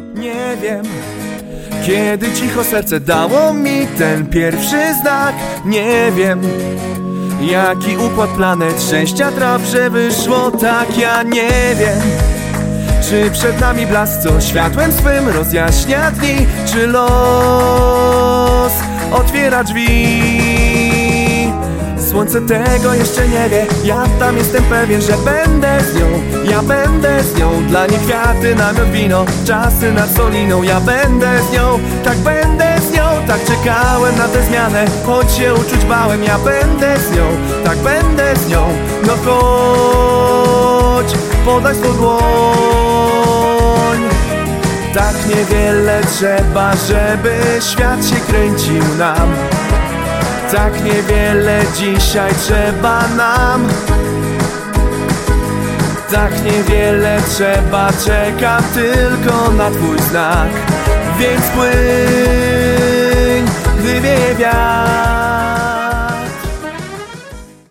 Nie wiem, kiedy cicho serce dało mi ten pierwszy znak. Nie wiem, jaki układ planet szczęścia traf, że wyszło tak. Ja nie wiem, czy przed nami blask, co światłem swym rozjaśnia dni, czy los otwiera drzwi. Słońce tego jeszcze nie wie, ja tam jestem pewien, że będę z nią. Ja będę z nią, dla niej kwiaty, namiot, wino, czasy nad Soliną. Ja będę z nią, tak będę z nią, tak czekałem na tę zmianę, choć się uczuć bałem. Ja będę z nią, tak będę z nią, no chodź, podaj swą dłoń. Tak niewiele trzeba, żeby świat się kręcił nam. Tak niewiele dzisiaj trzeba nam. Tak niewiele trzeba, czekam tylko na twój znak. Więc płyń, gdy wieje wiatr.